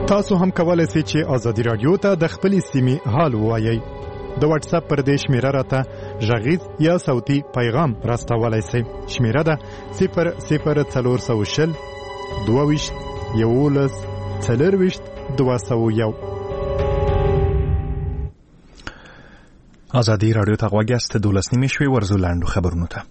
تاسو هم کولای شئ چې آزادي رادیو ته د خپل سیمې حال ووایئ. د واتس اپ پر دې شمیره راته غږیز یا صوتي پیغام راستولای شئ. شمیره ده 00420 22 11 40 201. آزادی رادیو ته غوږ یاست. 12 شوي ورزو لاندو خبرونو ته.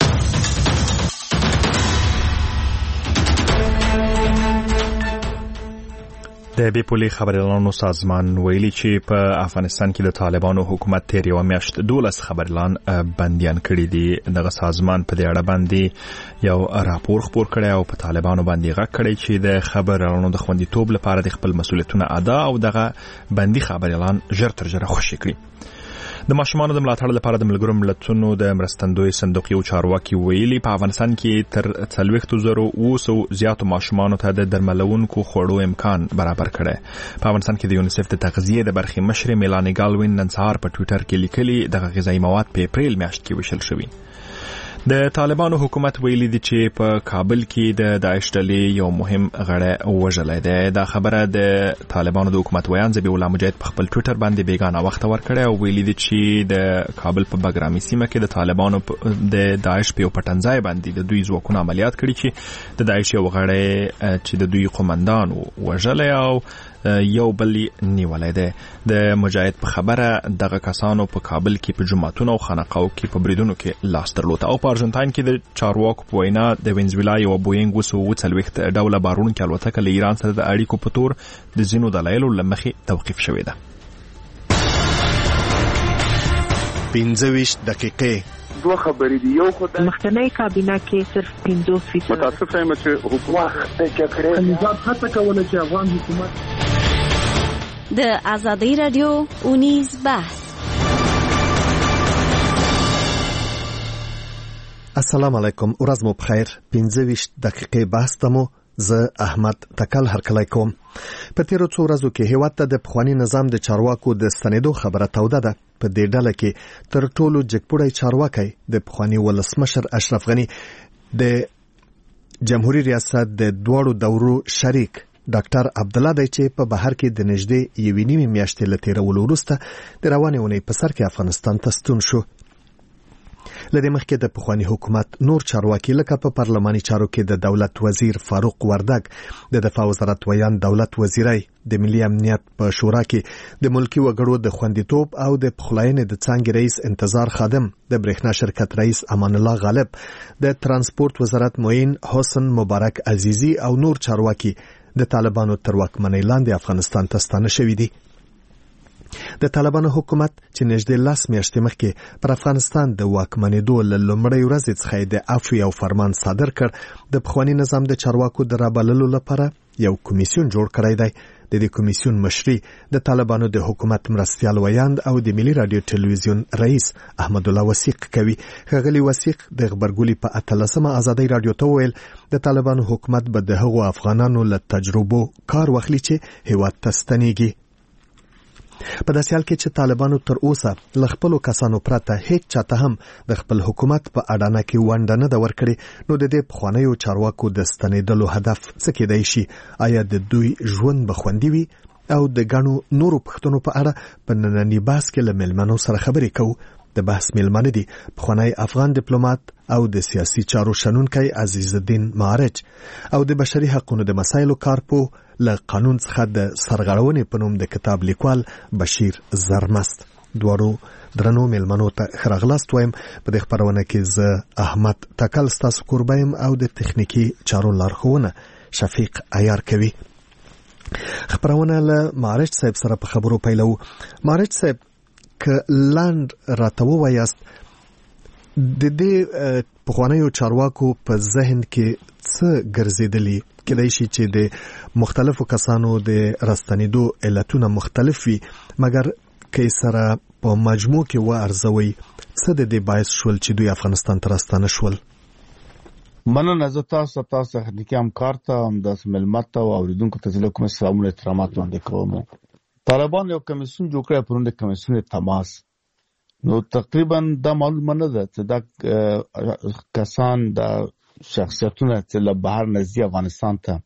د بیپولي خبريالانو سازمان ویلي چې په افغانستان کې د طالبانو حکومت تیر یو میاشت 12 خبريالان بنديان کړي دي. دغه سازمان په دې اړه باندې یو راپور خپور کړی او په طالبانو باندې غږ کړی چې د خبريالانو د خوندیتوب لپاره د خپل مسؤلیتونه ادا او دغه بندي خبريالان ژر تر ژره خوشي کړي. د ماشومانو د ملاتړ لپاره د ملګرو ملتونو د مرستندوی صندوق یو چارواکي ویلي په افغانستان کې تر 40,000 زیاتو ماشومانو ته د درملونکو خوړو امکان برابر کړي. په افغانستان کې د یونیسف د تغذیه د برخې مشر میلانی ګالوین نن سهار په ټوئیټر کې لیکلي دغه غذایی مواد په اپریل میاشت کې ویشل شوي. د طالبانو حکومت ویلي دی چې په کابل کې د داعش ډلې یو مهم غړی وژلی دی. دا خبره د طالبانو د حکومت ویان ذبیح الله مجاهد په خپل ټوئیټر باندې بیگانه وخت ورکړی او ویلي دی چې د کابل په بګرامي سیمه کې د طالبانو د داعش په یو پټنځای باندې د دوی ځواکونه عملیات کړي چې د داعش یو غړی چې د دوی قومندان وژلی او یو بل نیولای دی. د مجاهد په خبره دغه کسانو په کابل کې په جماعتونو او خانقاو کې په بریدونو کې لاس درلود او په ارجنټاین کې د چارواکو په وینا د وینزویلا یو بوینګ 240 ډوله بارونکې الوتکه له ایران سره د اړیکو په تور د ځینو دلایلو له مخې توقیف شوې ده. 15 دقیقې دوه خبرې دي. یو خدای مخکنی کابینه کې صرف 50% متاسف یم چې حکومت نظام هڅه کوله چې افغان حکومت د آزادی رادیو اونیز بحث. السلام علیکم، ورځ مو بخیر. 15 دقیقې بحث تمو زه احمد تکل هرکلی کوم. په تیرو څو ورځو کې هیواد ته د پخوانی نظام د چارواکو د ستنېدو خبره توده ده. په دې ډله کې تر ټولو جګپوړی چارواکی د پخوانی ولسمشر اشرف غنی د جمهوریت ریاست د دوړو دورو شریک ډاکټر عبدالله دی چې په بهر کې د نږدې یوې نیمې میاشتې له تیرولو وروسته د روانې اونۍ په سر کې افغانستان ته ستون شو. لدې مخکې د پخوانی حکومت نور چارواکي لکه په پارلماني چارو کې د دولت وزیر فاروق وردګ، د دفاع وزارت ویان دولت وزیرای، د ملي امنیت په شورا کې د ملکی وګړو د خوندیتوب او د پخلاینې د څانګې رئیس انتظار خادم، د برېښنا شرکت رئیس امان الله غالب، د ترانسپورت وزارت معین حسن مبارک عزیزی او نور چارواکي د طالبانو تر واکمنۍ لاندې افغانستان ته ستانه شوي دي. د طالبانو حکومت چې نږدې 10 میاشتې مخکې پر افغانستان د واکمنېدو له لومړۍ ورځې څخه د عفو او فرمان صادر کړ، د پخوانی نظام د چارواکو د رابللو لپاره یو کمیسیون جوړ کړی دی. د دې کمیسیون مشري د طالبانو د حکومت مرستیال ویاند او د ملي رادیو ټلویزیون رئیس احمد الله وثیق کوي. ښاغلي وثیق د غبرګولي په 18مه آزادۍ رادیو ته ویل د طالبانو حکومت به د هغو افغانانو له تجربو کار واخلي چې هیواد ته ستنېږي. په داسې حال کې چې طالبانو تر اوسه له خپلو کسانو پرته هیڅ چاته هم د خپل حکومت په اډانه کې ونډه نه ده ورکړې، نو د دې پخوانیو چارواکو د ستنېدلو هدف څه کېدای شي؟ آیا د دوی ژوند به خوندي وي؟ او د ګڼو نورو پوښتنو په اړه په ننني بحث کې له میلمنو سره خبرې کوو. د بحث میلمانه دي پخوانی افغان ډیپلوماټ او د سیاسي چارو شنونکی عزیز الدین معارج او د بشري حقوقو د مسایلو کارپو له قانون څخه د سرغړونې په نوم د کتاب لیکوال بشیر زرمست. دوړو درنو میلمنو ته خراغلاست وایم. په دې خبرونه کې زه احمد تکل ستاسو قربایم او د تخنیکی چارو لارښوونه شفیق عیار کوي. خبرونه له معارج صاحب سره په خبرو پیلو. معارج صاحب که لاند راته ووایاست د دې پخوانیو چارواکو په ذهن کې څه ګرځېدلی؟ کېدای شي چې د مختلفو کسانو د راستنېدو علتونه مختلف وي، مګر که سره په مجموع کې وارزوي څه د دې باعث شول چې دوی افغانستان ته راستانه شول؟ مننه. زه تاسو تخنیکي همکار ته همداسې ملمت ته او اوریدونکو ته زه کوم سلامونه احترامات وړاندې کوم. طالبان یو کمیسیون جوړ کړی، پرون د کمیسیون تماس، نو تقریبا دا معلومه نه ده چې دا کسان د شخصیتونه چې له بهر نزدې افغانستان ته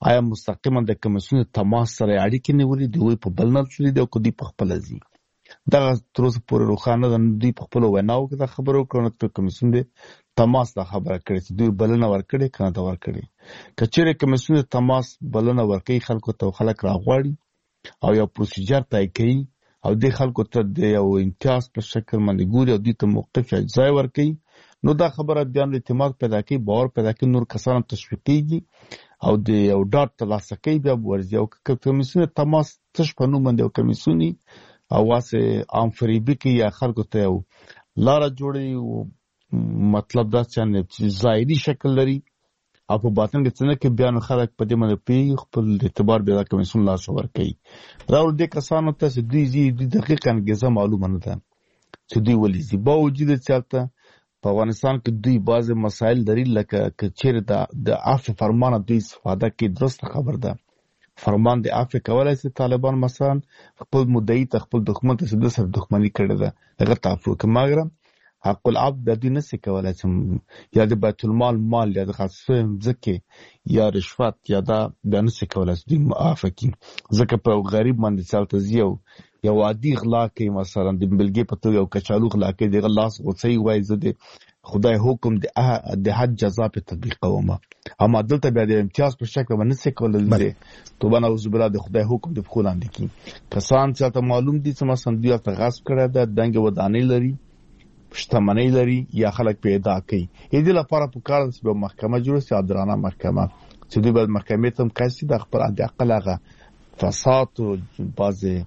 آیا مستقیما د کمیسیون تماس سره اړیکې نیولې دی وي په بل نه تللی دی او که دوی په خپله ځي دغه تر اوسه پورې روښانه ده. دوی په خپلو ویناوو کې دا خبره وکړه نو کمیسیون د تماس دا خبره کړې چې دوی بلنه ورکړې که نه ده ورکړې. که چېرې کمیسیون د تماس بلنه ورکوي خلکو ته خلک راغواړي او یو پروسیجر طی کوي او دې خلکو ته د یو امتیاز په شکل باندې ګوري او دوی ته موقف یا ځای ورکوي نو دا خبره بیا اعتماد پیدا کوي، باور پیدا کوي، نور کسان تشویقېږي او د یو ډاډ ترلاسه کوي بیا ورځي. او که کمیسیون تماس تش په نوم باندې یو کمیسیون او واسه عام فریبي کوي یا خلکو ته یو لاره جوړوي، مطلب دا چې ظاهري شکل لري او په باطن کې څنګه کې بیا نو خلک په دې باندې پوهېږي خپل اعتبار بیا د کمیسیون لاس ورکوي. راوړو دې کسانو ته چې دوی ځي دوی دقیقه انګېزه معلومه نه ده چې دوی ولې ځي. باوجود چې هلته په افغانستان کې دوی بعضې مسایل لري لکه که چېرې د عفو فرمانه دوی استفاده کوي درسته خبر ده. فرمان د عفو کولی شي طالبان مثلا خپل مدعي ته خپل دښمن ته چې ده سره دښمني کړې ده هغه ته عفو وکړي، مګر حق العبد بیا دوی نشي کولی چې یا د بیت المال مال یا د خاص شوې مځکې یا رشوت یا دا بیا نشي کولی چې دوی عفو کړي. ځکه په غریب باندې چې هلته ځي یو عادي غلا کوي مثلا د بلګې په توګه یو کچالو غلا کوي د هغه لاس غوڅوي وایي زه د خدای حکم د حد جزا په تطبیقوم، اما دلته بیا د امتیاز په شکل باندې نشي کولی توبه نعوذ بالله د خدای حکم د پښو لاندې کړي. کسان چې هلته معلوم دي چې مثلا دوی هلته غصب کړی ده، دنګې ودانۍ لري، شتمنۍ لري یا خلک پیدا کوي. دې لپاره پکار ده چې یوه محکمه جوړه شي، عادلانه محکمه چې دوی باید محکمې ته هم کش شي د خپل حداقل هغه فساد او بعضې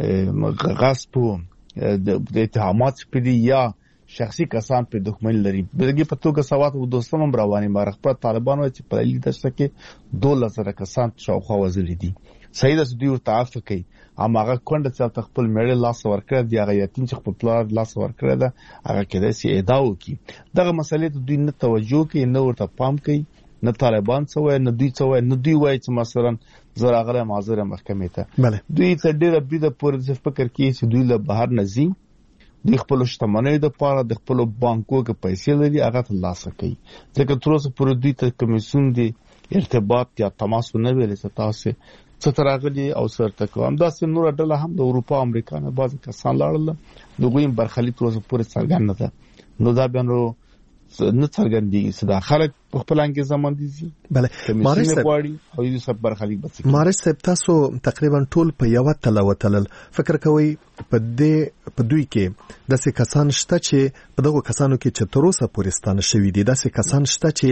غصب د اتهامات چې پرې دي یا شخصي کسان په دښمني لري. بلګې په توګه سوات او دوستم هم روانې ماره خپل طالبان وایي چې په لیک دشته کې 12,000 کسان شاوخوا وژلي دي. صحیح ده چې دوی ورته عفو کوي، اما هغه کونډه چې هلته خپل مېړه لاس ورکړی دی، هغه یتیم چې خپل پلار لاس ورکړی ده، هغه کېدای شي اعدا وکړي. دغه مسلې ته دوی نه توجه کوي، نه ورته پام کوي، نه طالبان څه وایي، نه دوی څه وایي، نه دوی وایي چې مثلا زه راغلی حاضر یم محکمې ته. دوی ته ډېره بریده پورې داسې فکر کوي چې دوی له بهر نه ځي، دوی خپلو شتمنیو دپاره د خپلو بانکو کې پیسې لري هغه ترلاسه کوي. ځکه تر اوسه پورې دوی ته کمیسیون د ارتباط یا تماس ونه ویلې چې تاسې څه ته راغلي او څه ورته کوي. همداسې نوره ډله هم د اروپا او امریکا نه بعضې کسان لاړل، د هغوی هم برخلیک تر اوسه پورې څرګنده ده. نو دا بیا نو نه څرګندېږي چې دا خلک په خپل انګېزه باندې ځي، کمیسیون یې غواړي او دوی سب برخلیک به څه کوي. مارش صاحب تاسو تقریبا ټول په یوه تله وتلل، فکر کوئ په دوی کې داسې کسان شته چې په دغو کسانو کې چې تر اوسه پورې ستانه شوي دي، داسې کسان شته چې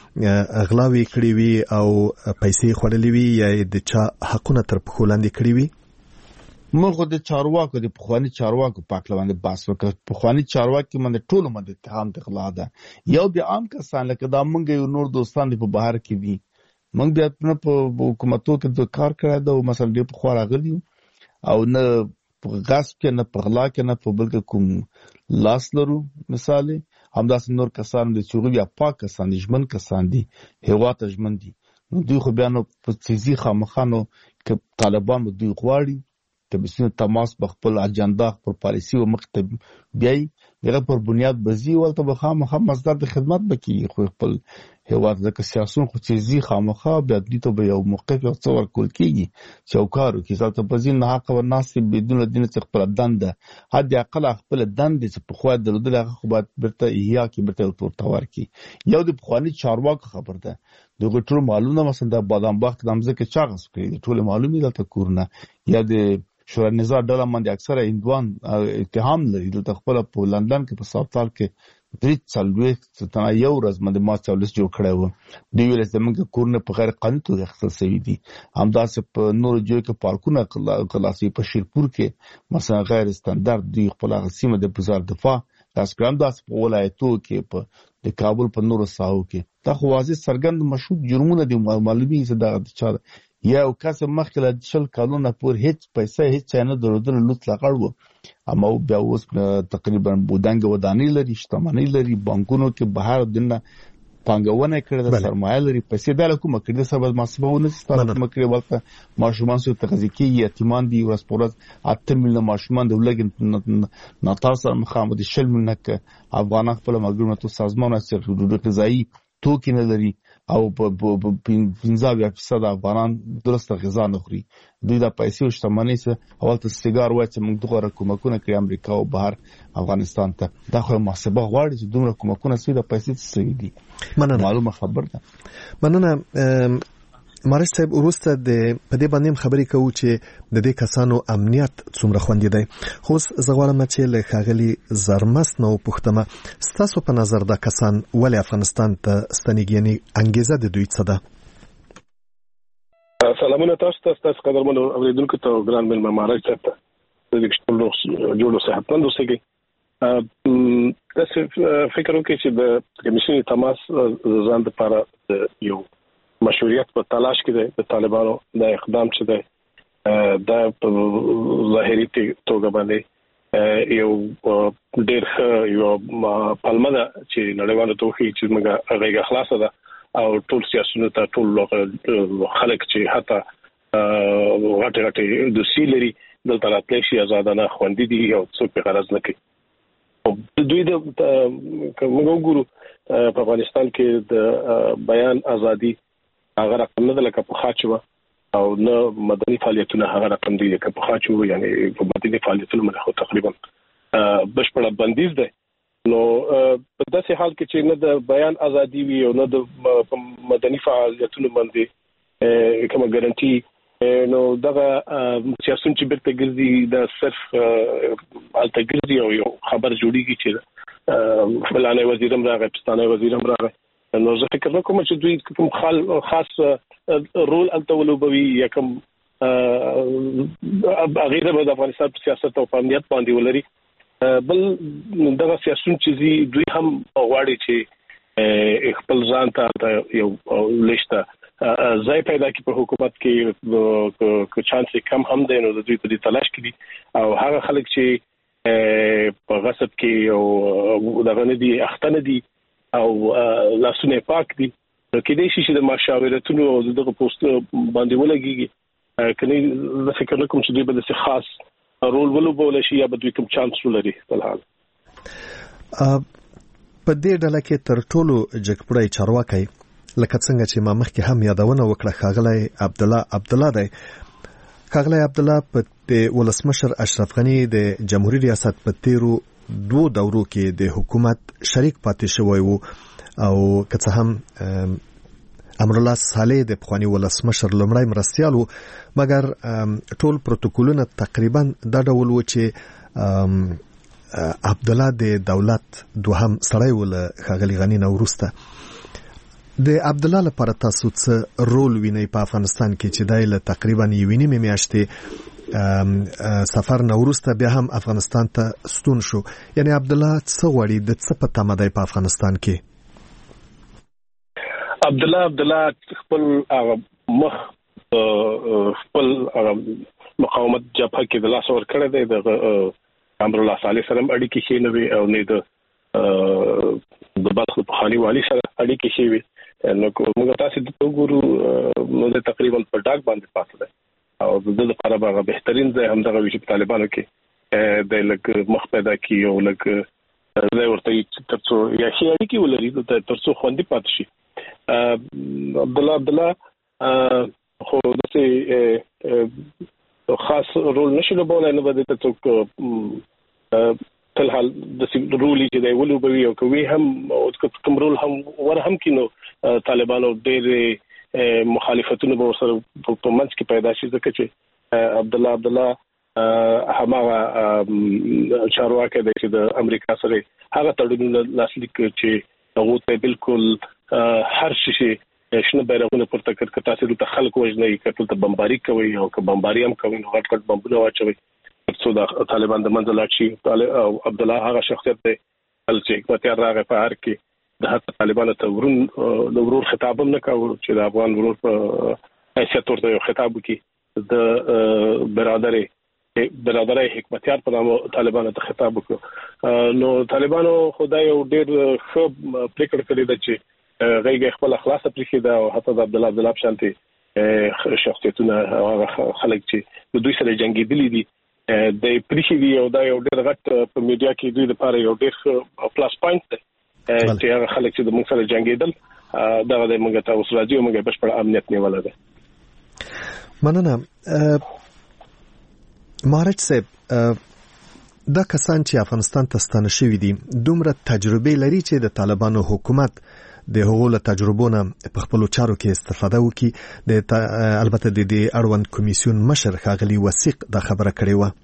غلاوې کړې وي او پیسې خوړلې وي یا د چا حقونه تر پښو لاندې کړي وي؟ موږ خو د چارواکو د پخواني چارواکو په هکله باندې بحث وکړ. پخواني چارواکي باندې ټولو باندې اتهام د غلا ده. یو بیا عام کسان لکه دا موږ یو نور دوستان دي په بهر کې دي، موږ بیا نه په حکومتو کې د کار کړی ده او مثلا ډېر پخوا راغلي او نه په غصب کې نه په غلا کې نه په بل کې کوم لاس لرو. مثال همداسې نور کسان دي چې هغوی بیا پاک کسان دي، ژمن کسان دي، هېواد ته ژمن دي. نو دوی خو بیا نو په څیزي خامخا نو که طالبان به دوی غواړي کمیسیون تماس په خپل اجنډا خپل پالیسي او مخ ته بیایي، هغه پر بنیاد به ځي ولته به خامخا مصدر د خدمت به کېږي خو خپل هېواد. ځکه سیاسون خو چې ځي خامخا بیا دوی ته به یو موقف یو څه ورکول کېږي چې یو کار وکړي. هلته به ځي ناحقه ورناستې بدون دینه چې خپله دنده حداقل خپله دندې چې پخوا درلودلې هغه خو باید بیرته احیا کړي، بیرته ورته ورکړي. یو د پخواني چارواکو خبر ده، د هغوی ټول معلوم ده مثلا د بادام باغ کې د مځکې چا غصب کړي دي، ټولې معلوم دي دلته کورونه. یا د شورا نظار ډله باندې اکثره هندوان اتهام لري. دلته خپله په لندن کې په ساوثال کې 340 تنه یو ورځ باندې ما چاولس جوړ کړی و. دوی ویل چې زموږ کورونه په غیر قانوني توګه اخیستل شوي دي. همداسې په نورو ځایو کې پارکونه خلاصوي، په شیرپور کې مثلا غیر استاندارد دوی خپل هغه سیمه د وزار دفاع خاص کړه. همداسې په ولایتو کې د کابل په نورو ساحو کې دا خو واضح څرګند مشهود جرمونه دي، معلومیږي چې دا چا یا یو کس مخکې له 20 کلونه پورې هیڅ پیسې هیڅ چا نه درلودله، لوټ لغړ و، اما بیا اوس تقریبا بودنګ ودانۍ لري، شتمنۍ لري، بانکونو کې بهر دننه پانګونه کړې ده، سرمایه لري، پیسې دا له کومه کړې ده سبا محاسبه ونه شي ستاسو کومه کړې ولته ماشومان سو تغذیه کېږي، یتیمان دي، ورځ په ورځ 8 میلیونه ماشومان د ولګ ناتار سره مخامخ دي، 20 میلیونه افغانان خپل مګرونه تو سازمان سره ډوډۍ غذایي توکي نه لري. او په 15% افغانان درسته غذا نه خوري. دوی د پیسې او شتمنۍ څخه اول ته سیګار وای چې موږ دغه کومکونه کوي امریکا او بهر افغانستان ته. دا خو محاسبه غواړي چې دومره کومکونه سوي د پیسې څه دي. معلومه خبر ده. مننه مارش صاحب. ورسته د پدې باندې خبرې کوو چې د دې کسانو امنیت څومره خوندي دی. خو زه غواړم چې له ښاغلي زرمس نو پوښتمه ستاسو په نظر دا کسان ولې افغانستان ته ستنېږي، یعنی انګیزه د دوی څه ده؟ سلامونه تاسو قدرمنو اوریدونکو ته ګران مېلمه مارش صاحب ته د دې جوړو صحتمند اوسئ. تاسو فکر وکړئ چې د کمیسیون تماس ځان لپاره یو مشروعیت په تلاش کې ده. د طالبانو د اقدام چې ده د ظاهري توګه باندې یو ډېر یو پلمه ده چې نړیوالو ته وښیي چې موږ هغه خلاصه ده او ټول سیاسيونو ته ټول خلک چې حتی غټه د سیلري دلته راتللی شي آزادانه خوندي دي او څوک غرض نه کوي. دوی د موږ وګورو په افغانستان کې د بیان ازادي هغه رقم نه لکه په خاچو او نه مدني فعالیتونه هغه رقم دي لکه په خاچو، یعنی په مدني فعالیتونو باندې تقریبا بشپړه بندیز ده. نو په داسې حال کې چې نه د بیان ازادي وي او نه د مدني فعالیتونو باندې کومه ګارانټي، نو دغه سیاسيون چې بیرته ګرځي دا صرف الته ګرځي او یو خبر جوړیږي چې فلانه وزیر هم راغی، پښتانه وزیر هم راغی. نو زه فکر نکوم چې دوی کوم خاص رول الته ولوبوي یا کوم غیره د افغانستان په سیاست او امنیت باندې ولري. بل دغه سیاسيون چې دوی هم غواړي چې خپل ځان ته یو لښته ځای پیدا کړي په حکومت کې، که چانس کم هم دی نو دوی په دې تلاش کې دي او هغه خلک چې په غصب کې او دغه نه دي اخته نه دي او لاسونه پاک دي، نو کې دې شي چې د مشاورتونو او دغه پوسټ باندې ولګيږي. کني زه فکر نکوم چې دوی به د خاص رول ولوبول شي یا به دوی کوم چانس ولري. بلحال په دې ډله کې تر ټولو جګپړی چارواکي لکه څنګه چې ما مخکې هم یادونه وکړه ښاغلی عبدالله دی. ښاغلی عبدالله په ولسمشر اشرف غنی د جمهوریت ریاست په تیرو 2 دورو کې د حکومت شریک پاتې شوی وو او که څه هم امرالله صالح د پخوانی ولسمشر لومړی مرستیال وو، مګر ټول پروتوکولونه تقریبا دا ډول وو چې عبدالله د دولت دوهم سړی ول ښاغلي غنی نه وروسته. د عبدالله لپاره تاسو څه رول وینئ په افغانستان کې چې دای له تقریبا 1.5 میاشتې سفر نه وروسته بیا هم افغانستان ته ستون شو؟ یعنی عبدالله څه غواړي، د څه په تمه دی په افغانستان کې؟ عبدالله خپل مخ خپل مقاومت جبهه کې د لاس ور کړی دی. د امرالله صالح سره اړیکې شي نه وي او نه د بلخ پخوانی والي سره اړیکې شي وي. نو موږ تاسو د وګورو نو د تقریبا په ډاګ باندې پاتې ده او د لپاره به بهترین ځای هم دغه ویش په طالبانو کې د لګ مخ پیدا کی او لګ زه ورته ترڅو یا شي اړیکې ولري ترڅو خوندې پاتې شي. عبدالله خو دغه خاص رول نشي لوبولای، نه بده ته په حال د رولي چې دی ولوبوي او کوي هم کوم رول هم ور هم کینو طالبانو ډېر مخالفتونه به سره په منځ کې پیدا شي، ځکه چې عبدالله هماغه چارواکي دی چې د امریکا سره هغه تړونونه لاسلیک چې هغه ته بالکل هر شي شنه بیرغونه پورته کړ، که تاسو د خلکو وژنئ، که ته بمباري کوي او که بمباري هم کوي نو غټ بمبونه واچوي ترڅو د طالبان د منځ لاړ شي. او عبدالله هغه شخصیت دی چې حکومت راغی په هر کې د حتی طالبانو ته ورور خطاب هم نه کاوه چې د افغان ورور په حیثیت ورته یو خطاب وکړي، د برادرۍ حکمتیار په نامه طالبانو ته خطاب وکړو. نو طالبانو خدای یو ډېر ښه پریکړه کړې ده چې غیږه خپل خلاصه پرېښې ده او حتی د عبدالله شانتي شخصیتونه هغه خلک چې د دوی سره جنګېدلي دي د پرېښې دي او دا یو ډېر غټ په میډیا کې دوی لپاره یو ډېر پلاس پوینټ دی چې هغه خلک چې د موږ سره جنګېدل دغه د موږ ته اوس راځي موږ بشپړ امنیت نیول ده. مننه. مارج صاحب، دا کسان چې افغانستان ته ستانه شوي دي دومره تجربه لري چې د طالبانو حکومت د هغو له تجربو نه په خپلو چارو کې استفاده وکړي. البته د دې اړوند کمیسیون مشر ښاغلي وثیق دا خبره کړې وه.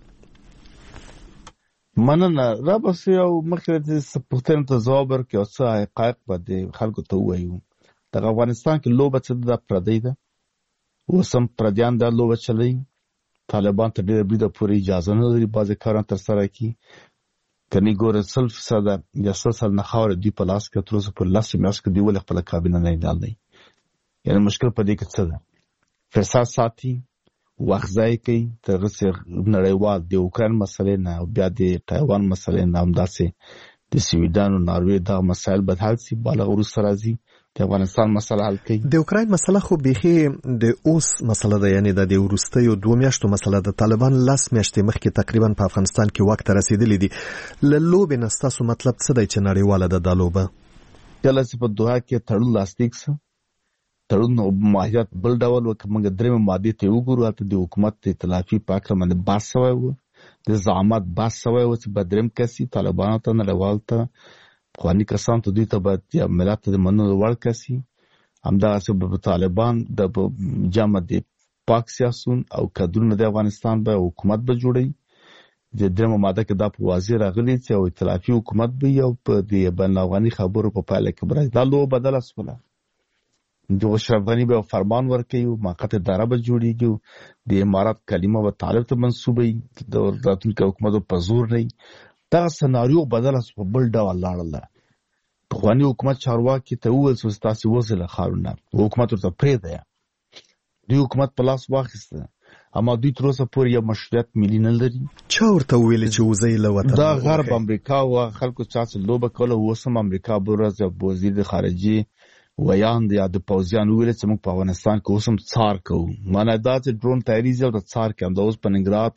مننه. را بس یو مخکې د پوښتنې ته ځواب ورکړي او څه حقایق به د خلکو ته ووایو. دغه افغانستان کې لوبه څه ده؟ پردی ده. اوس هم پردیان دا لوبه چلوي. طالبان ته ډېره بریده پورې اجازه نه لري بعضې کارونه ترسره کړي. کني ګوره 100% یا 100% نه خاوره دوی په لاس کې تر اوسه پورې 10 میاشتې کې دوی ولې خپله کابینه نه ډالي. یعنې مشکل په دې کې څه ده؟ فساد ساتي، وخت ضایع کوي، تر هغه چې نړیوال د اوکراین مسلې نه او بیا د تایوان مسلې نه همداسې د سویډن او ناروې دغه مسایل به حل شي، بالغ وروسته راځي د افغانستان مسله حل کوي. د اوکراین مسله خو بیخي د اوس مسله ده، یعنی د وروستیو 2 میاشتو مسله ده. طالبان 10 میاشتې مخکې تقریبا په افغانستان کې واک ته رسیدلي دي. له لوبې نه ستاسو مطلب څه دی چې نړیواله ده دا لوبه؟ کله چې په دوحه کې تړون لاسلیک شو، تړون ماهیت بل ډول و. که موږ درېمې مادې ته وګورو، هلته د حکومت د ائتلافي په هکله باندې بحث شوی و، د زعامت بحث شوی و چې به درېم کسي طالبانو ته، نړیوالو ته، پخواني کسانو ته، دوی ته باید یا ملت ته د منلو وړ کسي. همدغسې به طالبان د جمع د پاک سیاسون او کادرونه د افغانستان به حکومت به جوړوي. د درېمه ماده کې دا په واضح راغلي چې یو ائتلافي حکومت به او په د بین الافغاني خبرو په پایله کې به راځي. دا لوبه بدله شوله. د اشرف غني به فرمان ورکوي، موقت اداره به جوړېږي، د امارات کلمه به طالب ته منسوبوي، د راتلونکي حکومت په زور نه وي. دغه سناریو بدله شوه، بل ډول لاړله. پخواني حکومت چارواکي ته وویل چې تاسې وځئ له ښارونه، حکومت ورته پرېږده. دوی حکومت په لاس واخیسته، اما دوی تر اوسه پورې یو مشروعیت ملي نه لري. چا ورته وویل چې وځئ له وطنه؟ دا غرب امریکا وه. خلکو چا چې لوبه کوله، اوس هم امریکا به ورځ وزیر د خارجي ویاند یا د پوځیان وویل چې موږ په افغانستان کې اوس هم څار کوو. معنی دا چې ډرون تیاري زیاته څار کوي. همدا اوس په ننګرهار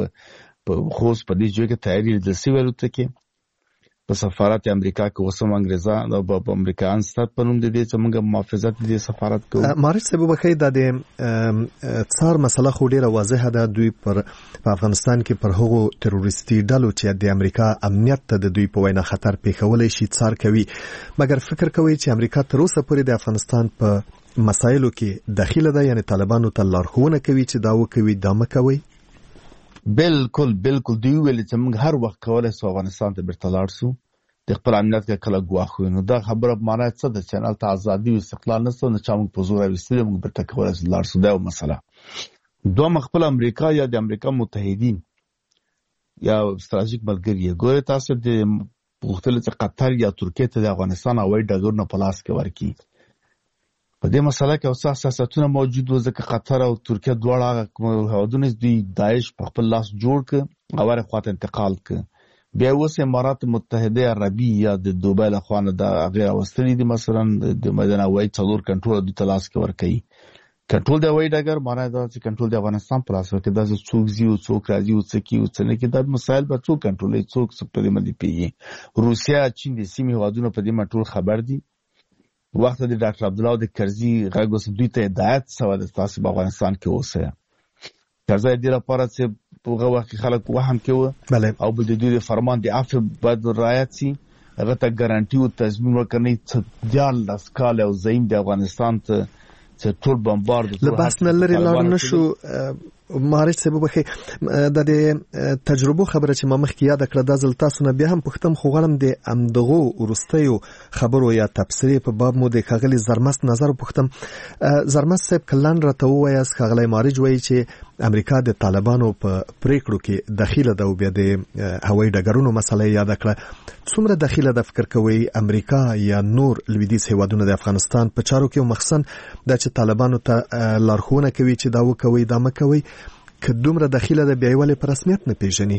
په خوست په دې ځای کې تیاري لیدل شوې الوتکې کې په سفارت امریکا کې اوس هم انګریزان او په امریکایان ستات په نوم د دې چې موږ محافظت دې سفارت کوو. مارج صاحب وبخښئ، دا د څار مسله خو ډېره واضحه ده. دوی په افغانستان کې پر هغو تروریستي ډلو چې د امریکا امنیت ته د دوی په وینا خطر پیښولی شي څار کوي. مګر فکر کوئ چې امریکا تر اوسه پورې د افغانستان په مسایلو کې دخیله ده، یعنی طالبانو ته لارښوونه کوي چې دا وکوي دا مه کوئ؟ بالکل دوی ویل چې موږ هر وخت کولی شو افغانستان ته بیرته لاړ شو، د خپل امنیت کې کله ګواښ وي. نو دا خبره معنی څه ده چې هلته ازادي او استقلال نشته، نه چا موږ په زور راویستلي، موږ بیرته کولی شو لاړ شو. دا یو مسله. دویمه خپل امریکا یا د امریکا متحدین یا ستراتیژیک ملګري ګورې تاسو د غوښتل چې قطر یا ترکیه ته د افغانستان هوایي ډګرونه په لاس کې ورکړي. په دې مسله کې اوس اساساتونه موجود و، ځکه قطر او ترکیه دواړه هغه هېوادونه دوی داعش په خپل لاس جوړ کړ او هغې خواته انتقال کړ. بیا اوس امارات متحده عربي یا د دوبۍ له خوا نه دا هغې راوستلي دي، مثلا د مدینه هوایي 4 کنټرول دوی ته لاس کې ورکوي. کنټرول د هوایي ډګر معنی دا چې کنټرول د افغانستان په لاس ورکړي. دا چې څوک ځي او څوک راځي او څه کوي او څه نه کوي، دا مسایل به څوک کنټرولوي، څوک په دې باندې پوهېږي. روسیه، چین د سیمې هېوادونه په دې باندې ټول خبر دي. وخت د ډاکټر عبدالله د کرزي غږ اوس دوی ته هدایت شوی ده تاسې په افغانستان کې اوسئ. کرزی دې لپاره چې په هغه وخت کې خلک وهم کوي او بل د دوی د فرمان د عفو باید رعایت شي، هغه ته ګارانټي او تضمین ورکړي چې 14 کاله او زعیم د افغانستان ته چې ټول بمبارد لباس نه لري لاړ نشو. مارج صاحب وبخښئ، د تجربو خبره چې ما مخکې یاد کړه دا ځل تاسو نه بیا هم پوښتم، خو غواړم د همدغو وروستیو خبرو یا تبصرې په باب مو د ښاغلي زرمست نظر وپوښتم. زرمست صاحب که لنډ راته ووایاست، ښاغلی مارج وایي چې امریکا د طالبانو په پریکړو کې دخیله ده او بیا د هوایي ډګرونو مسله یې یاده کړه. څومره دخیله ده فکر کوئ امریکا یا نور لویدیځ هېوادونه د افغانستان په چارو کې، او مخصوصا دا چې طالبانو ته لارښوونه کوي چې دا وکوئ دا مه کوئ؟ که دومره دخیله ده بیا یې ولې په رسمیت نه پیژني؟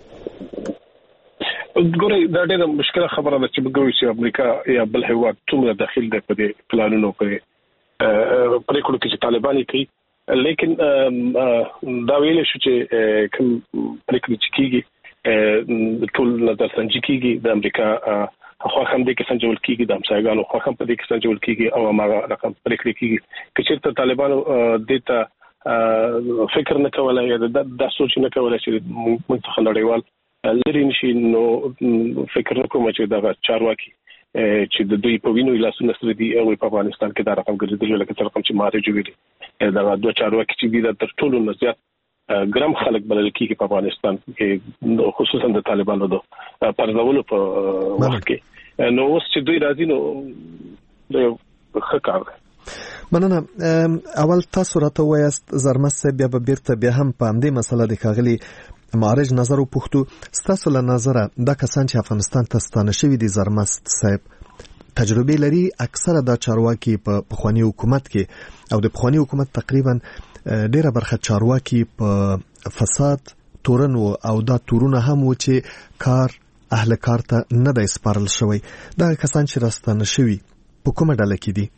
ګورئ دا ډېره مشکله خبره ده چې موږ وایو چې امریکا یا بل هېواد څومره دخیل دی په دې پلانونو په پرېکړو کې چې طالبان یې کوي. لیکن دا ویلی شو چې کوم پرېکړې چې کېږي ټول نظر سنجي کېږي د امریکا خو هم دې کې سنجول کیږي د همسایګانو خو هم په دې کې سنجول کیږي او هغه رقم پریکړه کیږي چې چیرته طالبانو دته فکر نه کولای یا د سوچ نه کولای چې موږ ته نړیوال لري نشي نو فکر نه کوم چې دا چارواکي چې د دوی په وینو لاسونه سره دي او په افغانستان کې دا رقم ګرځېدل لکه څنګه چې ماره جوړي دا دوه چارواکي چې دي تر ټولو نزيات ګرام خلک بلل کیږي په افغانستان کې خصوصا د طالبانو د پرځولو په وخت کې نو اوس چې دوی راځي نو د خکار مننه. اول تاسو راته وایست زرمس بیا به بیرته بیا هم په همدې مسله د کاغلی معرج نظر او پښتو ستاسو له نظره دا کسان چې افغانستان ته ستانه شوي دي زرمست صاحب تجربه لري اکثره دا چارواکي په پخوانی حکومت کې او د پخوانی حکومت تقریبا ډیره برخه چارواکي په فساد تورن او دا تورونه هم و چې کار اهل کار ته نه دی سپارل شوی. دا کسان چې راستانه شوي په کومه ډله کې دي؟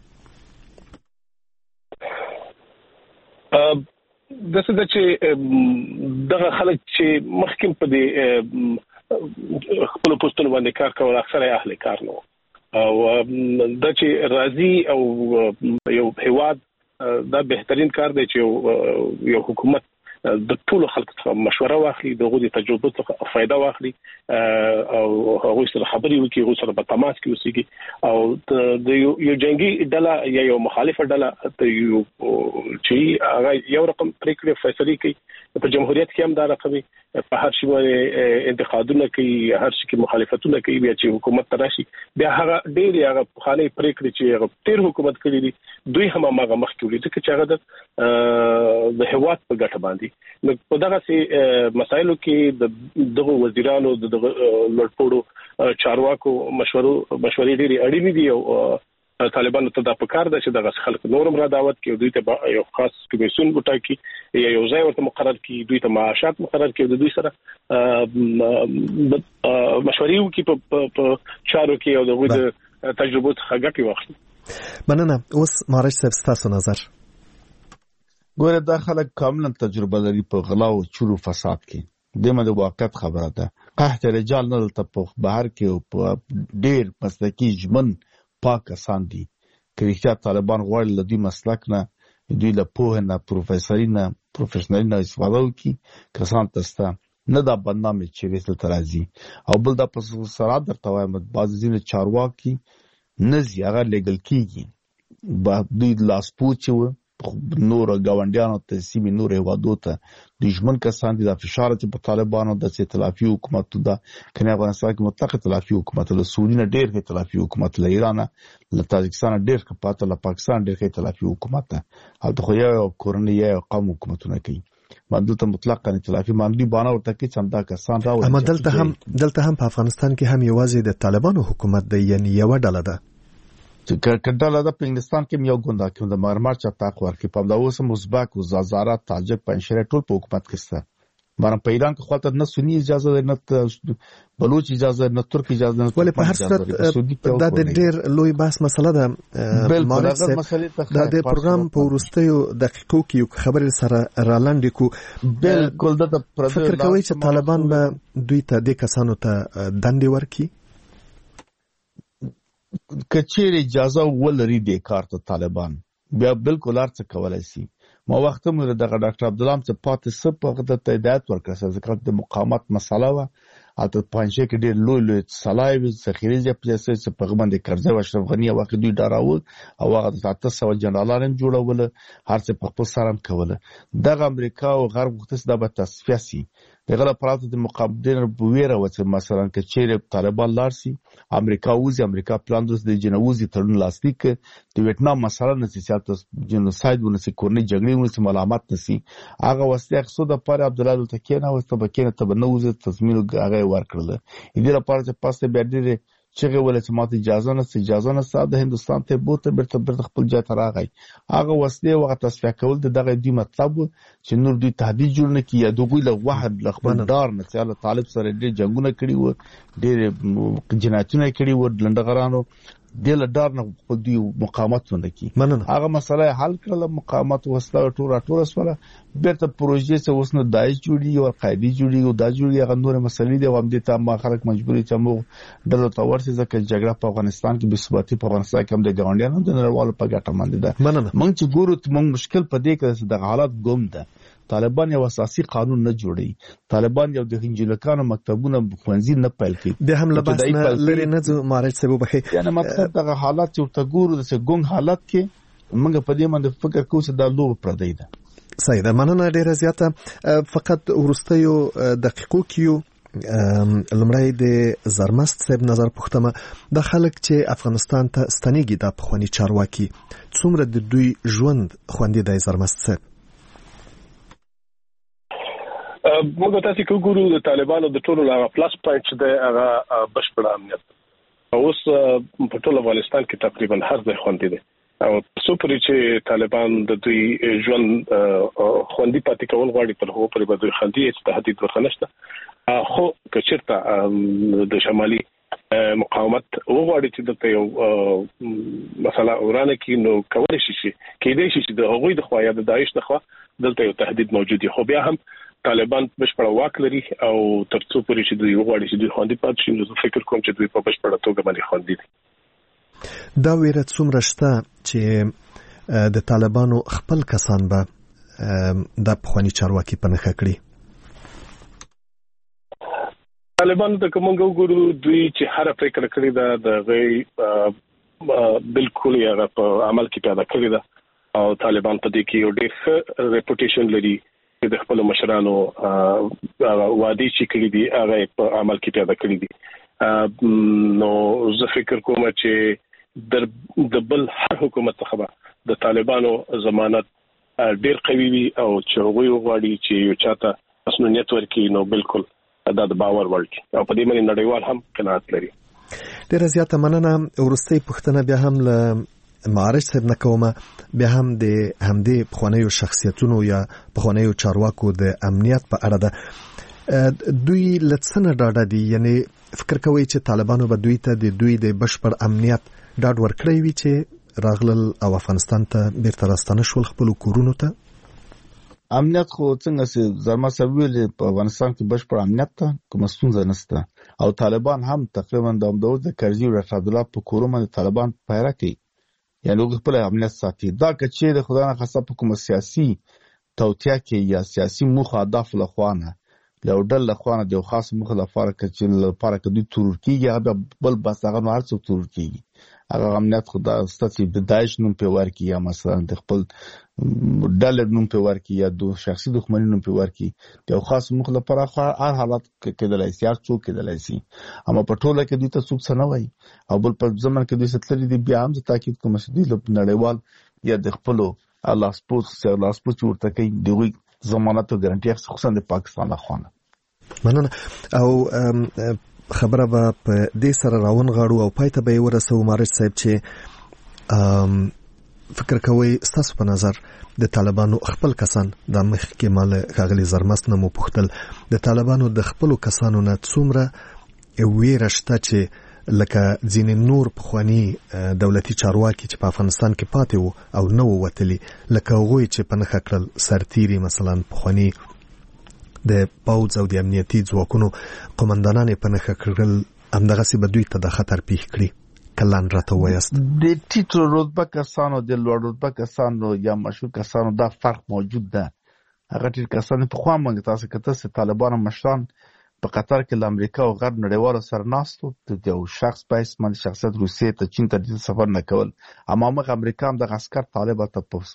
دغه چې دغه خلک چې مخکې په دې خپل پوسټونو باندې کار کول اکثره اهل کار نو او د چې راضي او یو هیواد دا بهترین کار دی چې یو حکومت د ټولو خلکو څخه مشوره واخلي دغه د تجربه څخه فائدہ واخلي او هغه سره خبري وکړي هغه سره په تماس کې اوسېږي او د یو جنگي ډله یا یو مخالفه ډله ته یو چې هغه یو رقم پریکړه فیصله کوي په جمهوریت کې هم دا رقمي په هر شي باندې انتقادونه کوي هر شي کې مخالفتونه کوي بیا چې حکومت تراشي بیا هغه ډېر هغه خانه پریکړه چې هغه تیر حکومت کړی دي دوی هم هغه مخکې ولې چې هغه د هواد په ګټه باندې نو په دغه سي مسایلو کې دغه وزیرانو دغه لړپوړو چارواکو مشورې ډېری اړینې دي او طالبانو ته دا پکار ده چې دغه خلک نورم را دعوت کوي دوی ته یو خاص کمیسیون وټاکي یا یو ځای ورته مقرر کړي دوی ته معاشات مقرر کړي دوی سره مشورې وکړي په چارو کې او دغه تجربه څخه ګټه واخلي. مننه. اوس مارج صاحب ستاسو نظر؟ ګوره دا خلک کاملا تجربه لري په غلا او چورو فساد کې دمه د واقعیت خبره ده. قحط رجال نه دلته په بهر کې او په ډېر مسلکي ژمن پاک کسان دي که رښتیا طالبان غواړي له دوی مسلک نه دوی له پوهه نه پروفیشنالي نه استفاده وکړي کسان تسته نه دا بدنامي چې وسل ترازي او بل دا په سره درته وایم بعض ځینې چارواکي نه زیاغه لګل کیږي با دوی لاس پوچو نور غونډیانو ته سیمې نور هوادو ته دښمن کسان دي د فشار چې په طالبانو د ائتلافي حکومت د کنه افغانستان کې مطلق ائتلافي حکومت له سعودي نه ډېر ائتلافي حکومت له ایران له تاجکستان ډېر کپاته له پاکستان ډېر ائتلافي حکومت او د خو یو کورنۍ یو قوم حکومتونه کوي مدته مطلق ائتلافي باندې باندې ورته کې څنګه کسان راوړي اما دلته هم په افغانستان کې هم یوازې د طالبانو حکومت دی یعنی یو ډله ده کډاله د انګلستان کې یو ګوند حاکم د مارمار چټاق ورکې په داوس مزبک او زازارات تاجک پنځشره ټول په حکومت کې سته مارم په ایران کې خاطر نه سنی اجازه نه بلوچ اجازه نه ترک اجازه نه ولې په هر صورت دا د ډېر لوی بحث مسله ده دا د پروګرام په ورستیو دقیقو کې خبرې سره رالاندې کو بالکل د فکر کوي چې طالبان به دوی ته د کسانو ته دندې ورکړي کچېر اجازه ولري د کار ته طالبان بیا بالکل ارڅ کولای شي ما وخت موږ د ډاکټر عبدالله څخه پاتې سپه د هدایت ورکړه ځکه د مقاومت مسله و اته پنځه کې ډېر لوی صلاحي ذخیره ځپلسه چې په باندې قرضه وشرف غنی وخت دوی ډاراول او هغه د 300 جنرالان جوړول هر څه په خپل سره کوله دغه امریکا او غرب وختس د تصفیه سي دغه لپاره د مقابلین بویره و چې مثلا کې چیرې طالبان لارسي امریکا پلان د جنوزي تړون لاسلیک د ویتنام مسله نه سیاست جنوساید ونسي کورنۍ جګړې ونسي ملامت نسي هغه وسته اخصو د پر عبدالله تکینه وسته بکینه تبنوز تضمین هغه ورکړل دې لپاره چې پاسه بیا دې چې ولې چې ماته اجازه نه ساده هندستان ته بوته برته خپل ځای ته راغی هغه وسله وغه تصفیه کول دغه دی مطلب چې نور دوی تهدید جوړ نه کیه دوی له واحد خپل دار نه چې طالب سره ډېر جنگونه کړي و ډېر جنایتونه کړي و لندغرانو د لډار نه په دې مقاومت ونکي هغه مسله حل کړل مقاومت وسله ټوله سره بیرته پروژې څه وسنه دایښ جوړي او قاعده جوړي او دا جوړي هغه نور مسلې دي هم د تام خلک مجبوري چې موږ دغه تور څه ځکه جګړه په افغانستان کې بثباتی په افغانستان کې هم د ګاونډیانو د نړیوالو په ګټه باندې ده موږ چې ګورو موږ مشکل په دې کې د حالات ګم ده طالبان یو اساسي قانون نه جوړي طالبان یو د هنجلکانو مکتبونه خوانزي نه پیل کړي د هم لباس نه لري نه زو مارج سبب بخي یعنی مطلب دغه حالات چې ته ګورو د څه ګنګ حالت کې موږ په دې باندې فکر کوو چې دا لوب پردی ده سیده مننه ډیره زیاته فقط ورستیو دقیقو کیو لمړی د زرمست صاحب نظر پوښتنه د خلک چې افغانستان ته ستنېږي د پخوانی چارواکي څومره د دوی ژوند خوندې د زرمست صاحب موږ تاسو کو ګورو د طالبانو د ټولو لا پلاس پوینټ د هغه بشپړ امنیت اوس په ټول افغانستان کې تقریبا هر ځای خوندې ده او سپری چې طالبان د دوی ژوند خوندې پاتې کول غواړي تر هغه پورې به دوی خوندې تهدید ورخنشته خو کچرته د شمالي مقاومت وغواړي چې د یو مثلا ورانه کې نو کولای شي کېدای شي چې د هغوی د خوا یا د داعش د خوا دلته یو تهدید موجود دی خو بیا هم طالبان بشپړ واک لري او ترڅو پورې چې دوی وغواړي چې دوی خوندې پاتې شي نو فکر کوم چې دوی په بشپړه توګه باندې خوندې دي دا ویره څومره شته چې د طالبانو خپل کسان به د پخوانی چارواکي په نخښه کړي طالبان د کومګو ګورو دوی چې هر فکر کړی دا د غي بالکل هغه په عمل کې پیدا کړی دا او طالبان په دې کې یو ډېر ریپوټیشن لري د خپل مشرانو وادي چې کړی دي هغه په عمل کې پیدا کړی دي نو زه فکر کوم چې د بل هر حکومت څخه د طالبانو ضمانت ډېر قوي وي او چې هغوی وغواړي چې یو چاته مسؤلیت ورکړي نو بالکل دا د باور وړ او په دې باندې نړیوال هم قناعت لري ډېر زیاته مننه ورستۍ پوښتنه بیا هم له معارج صاحب نه کومه بیا هم د همدې پخوانیو شخصیتونو یا پخوانیو چارواکو د امنیت په اړه ده دوی لڅنه ډاډه دي یعنی فکر کوي چې طالبانو به دوی ته د دوی د بشپړ امنیت ډاډ ورکړی وي چې راغلل او افغانستان ته بیرته راستانه شول خپل کورونو ته امنیت خو څنګه چې زما سویل په افغانستان کې بشپړ امنیت ته کوم ستونزه نشته او طالبان هم تقریبا د کرزي او رشاد الله په کورونو د طالبان پیرا کوي یعنی خپل امنیت ساتي دا کچې د خدای نه خاصه په کوم سیاسي توتیا کې یا سیاسي مخ هدف لخوانه له ډل لخوانه د خاص مخ لپاره کې د ترور کېږي هغه بل بس هغه هر څه ترور کېږي هغه امنیت خدا ستاسو د داعش نوم په ورکی یا مثلا د خپل ډالر نوم په ورکی یا د شخصي دښمنۍ نوم په ورکی د خاص مخ لپاره هر حالت کې د لایسي څوک کې د لایسي اما په ټوله کې دوی ته څوک څه نه وایي او بل په ځمن کې دوی ستلې دي بیا هم د تاکید کوم چې دوی له نړیوال یا د خپل الله سپوږ ورته کوي دوی ضمانت او ګارانټي خصوصا د پاکستان لخوا مننه او خبره به په دې سره راون غاړو او پایته به ورسو مارج صاحب چې فکر کوي ستاسو په نظر د طالبانو خپل کسان د مخ کې مال غاغلي زرمست نه مو پختل د طالبانو د خپل کسانو نه څومره ویره شته چې لکه ځینې نور پخوانی دولتي چارواکي چې په افغانستان کې پاتې وو او نو وتلی لکه هغوی چې په نخښه کړل سرتيري مثلا پخوانی د پاوځ او د امنیتي ځواکونو قومندانان په نخښه کړل همدغه سی بدوی ته د خطر پیښ کړی کلان راته وایست د ټیټو رتبه کسانو د لوړ رتبه کسانو یا مشهور کسانو دا فرق موجود ده هغه ټیټ کسان په خوا منګ تاسو کته چې طالبان مشران په قطر کې د امریکا او غرب نړیوالو سره ناستو د یو شخص په اسم د شخصیت روسیې ته چین ته سفر نه کول اما موږ امریکا هم د عسكر طالبات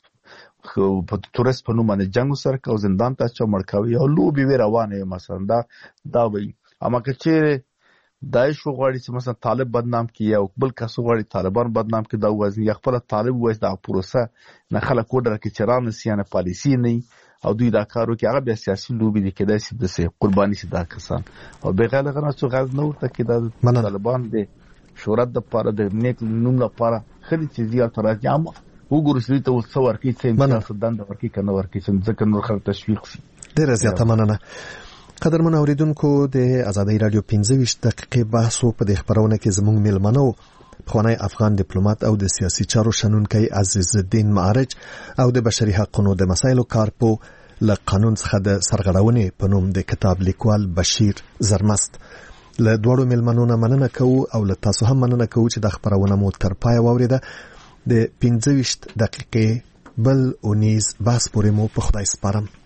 په تورست په نوم باندې جنگ سره کو زندان ته چا مړکاوي او لوبي وی روانه مثلا دا وي اما چې داعش غواړي چې مثلا طالب بدنام کی یا بل کس غواړي طالبان بدنام کی دا وزن یا خپل طالب وایي دا پروسه نه خلک وډر کې چرانه سیانه پالیسی نه او دوی دا کارو کې هغه بیا سیاسي لوبي دي کېدای شي د سي قرباني شي دا کسان او بغیر غنه څو غاز نه ورته کې دا طالبان دي شورت د پاره د نیک نوم لپاره خلک چې زیات راځي وګورئ چې ته وڅ ورکی چې سودان د ورکی کنه ورکی چې ځکه نور خلک تشویق شي ډېر زیاته مننه قدرمن اوریدونکو د آزادۍ رادیو 15 دقیقې بحث په دې خبرونه کې زموږ ملمنو پخوانی افغان ډیپلوماټ او د سیاسي چارو شنونکي عزیز الدین معارج او د بشري حقوقو د مسایلو کارپو له قانون څخه د سرغړونې په نوم د کتاب لیکوال بشیر زرمست. له دوړو ملمنو نه مننه کوو او له تاسو هم مننه کوو چې د خبرونه مو تر پای واوریده. د 25 دقیقې بل اونیز بحث پورې مو په خدای سپارم.